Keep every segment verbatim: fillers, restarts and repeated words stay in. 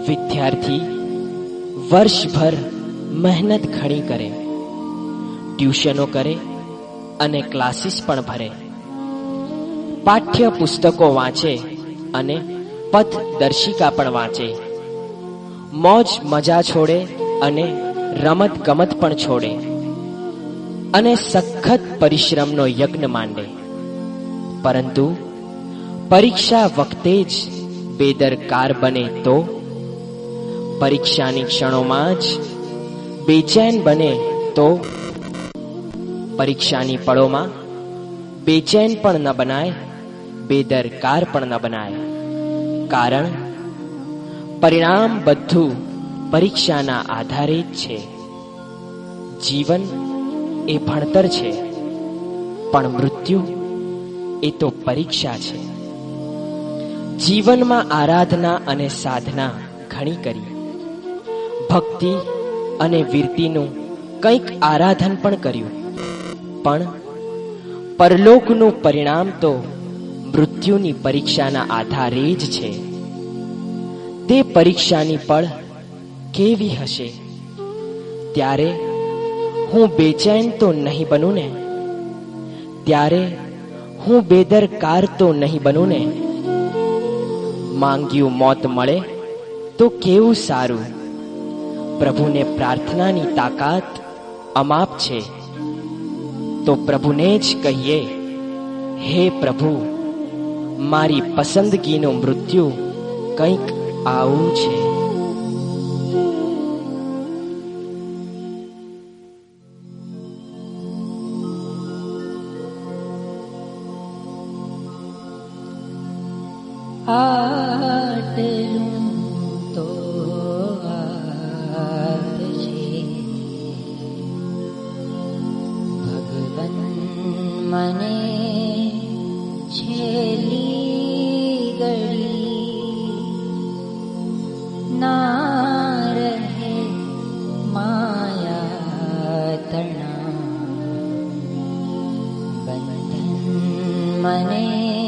વિદ્યાર્થી વર્ષભર મહેનત ઘણી કરે, ટ્યુશનો કરે અને ક્લાસીસ પણ ભરે, પાઠ્ય પુસ્તકો વાંચે અને પથદર્શિકા પણ વાંચે, મોજ મજા છોડે અને રમત ગમત પણ છોડે અને સખત પરિશ્રમનો યજ્ઞ માંડે. પરંતુ પરીક્ષા વખતે જ બેદરકાર બને તો, પરીક્ષાની ક્ષણોમાં જ બેચેન બને તો, પરીક્ષાની પળોમાં બેચેન પણ ન બનાય, બેદરકાર પણ ન બનાય. કારણ પરિણામ બધું પરીક્ષાના આધારે જ છે. જીવન એ ભણતર છે, પણ મૃત્યુ એ તો પરીક્ષા છે. જીવનમાં આરાધના અને સાધના ઘણી કરી, ભક્તિ અને વીરતીનું કંઈક આરાધન પણ કર્યું, પણ પરલોકનું પરિણામ તો મૃત્યુની પરીક્ષાના આધારે જ છે. તે પરીક્ષાની પળ કેવી હશે, ત્યારે હું બેચેન તો નહીં બનું ને, ત્યારે હું બેદરકાર તો નહીં બનું ને. માંગ્યું મોત મળે તો કેવું સારું, પ્રભુને પ્રાર્થનાની તાકાત અમાપ છે. તો પ્રભુને જ કહીએ, હે પ્રભુ, મારી પસંદગીનું મૃત્યુ કંઈક આવું છે. આટલું તો આપજે ભગવન, મને છેલ્લી ઘડી ના રહે માયા તણા બંધન, મને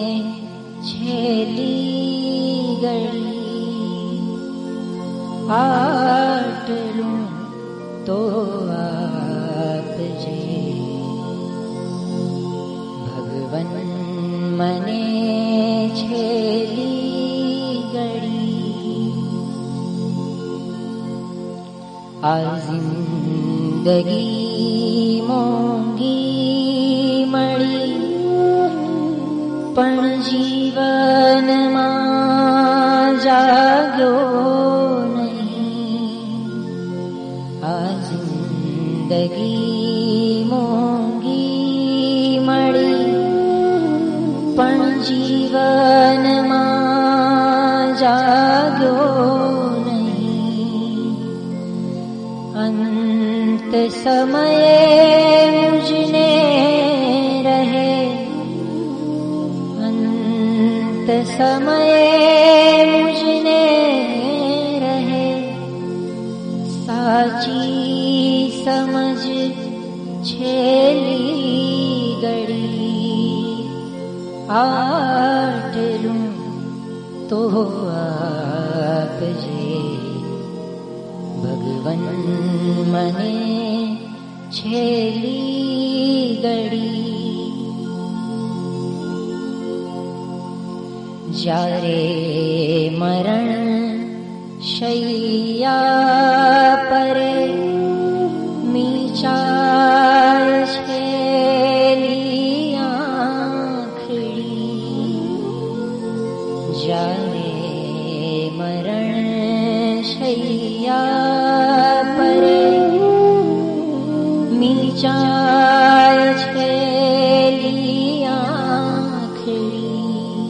છેલ્લી ઘડી આટલું તો આપજે ભગવન, મને છેલ્લી ઘડી. આ જિંદગી મોંઘી મળી, પણ જીવનમાં જાગ્યો નહીં. આ જિંદગી મોંઘી મળી, પણ જીવનમાં જાગ્યો નહીં. અંત સમયે મુજને રહે, સમયે મુજને રહે સાચી સમજ છેલ્લી ઘડી. આટલું તો આપજે ભગવન, મને છેલ્લી ઘડી. જ્યારે મરણ શૈયા પરે મીચાય છેલ્લી આંખડી, જ્યારે મરણ શૈયા પરે મીચાય છેલ્લી આંખડી,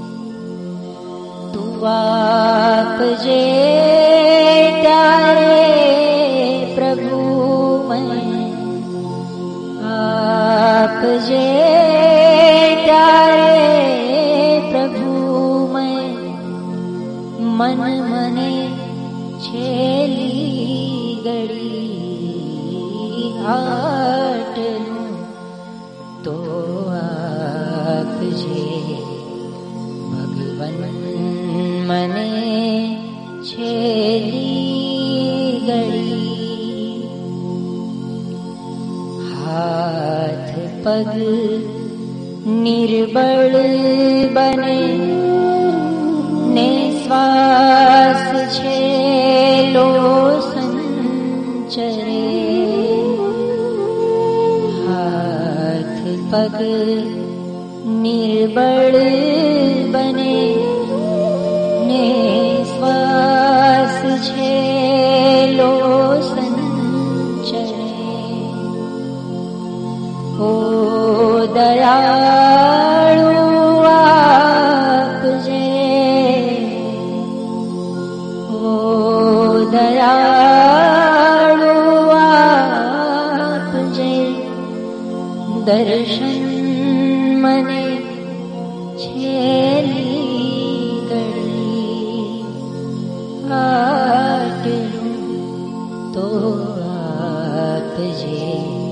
આપજે ત્યારે પ્રભુ મને, આપજે ત્યારે પ્રભુ મને, મન મને છેલ્લી ઘડી. આટલું તો આપજે ભગવન, મને છે પગ નિર્બળ બને ને શ્વાસ છેલ્લો સંચરે. હાથ પગ નિર્બળ બને ને શ્વાસ છેલ્લો સંચરે. ઓ દયાળુ આપજે, ઓ દયાળુ આપજે, દર્શન મને છેલ્લી ઘડી. આટલું તો આપજે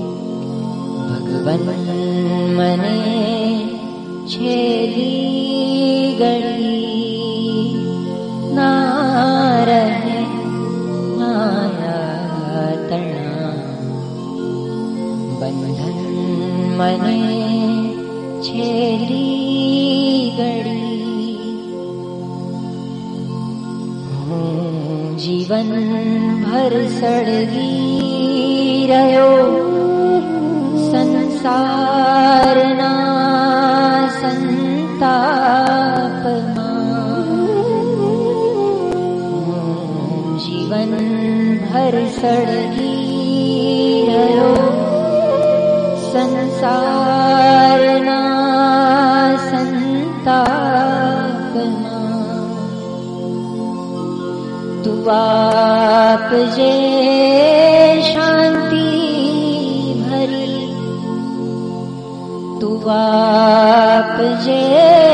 ભગવન મને છેલ્લી ઘડી. ના રહે માયાતણા બંધન મને છેલ્લી ઘડી. હું જીવન ભર સળગી રહ્યો સંસારના સંતાપમાં. હું જીવન ભર સળગી રહ્યો સંસારના સંતાપમાં. તું આપજે શાંતિ ભરી, તું આપજે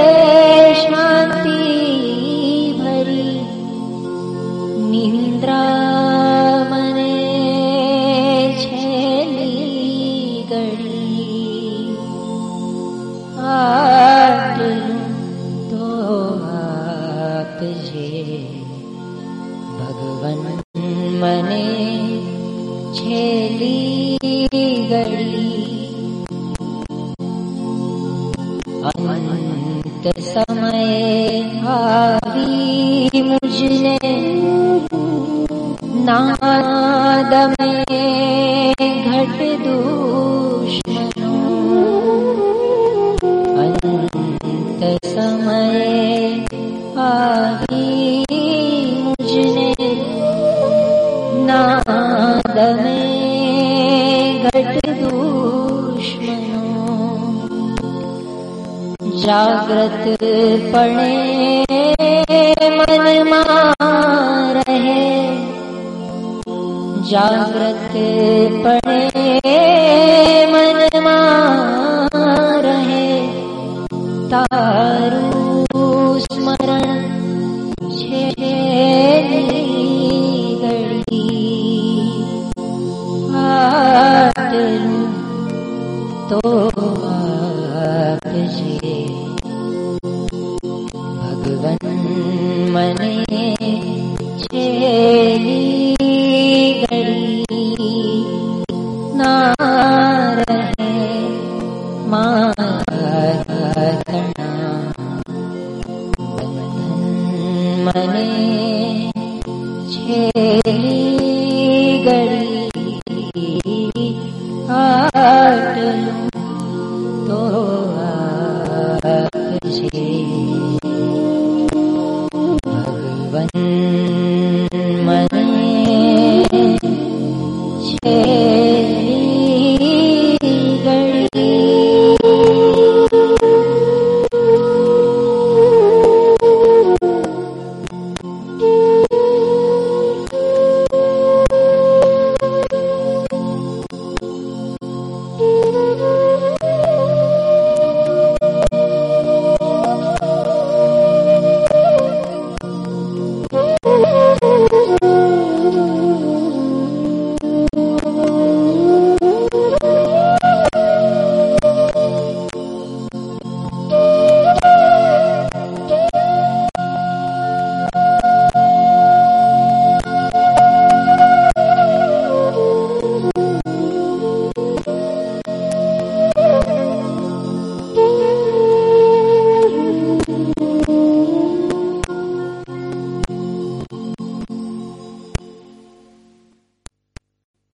શાંતિ ભરી. નિંદ્રા મને છેલ્લી ઘડી. આટલું તો આપજે ભગવન મને છેલ્લી ઘડી. અંત સમયે આવી મુજને નાદ में घट दुश्मनो. अंत समये આવી મુજને નાદ में घट दुश्मनो. जागृत पणे मनमा रहे, जागृत पणे मनमा રહે. તારું સ્મરણ છેલ્લી ઘડી. આટલું તો આપજે ભગવન મને છેલ્લી ઘડી. ના રહે મારા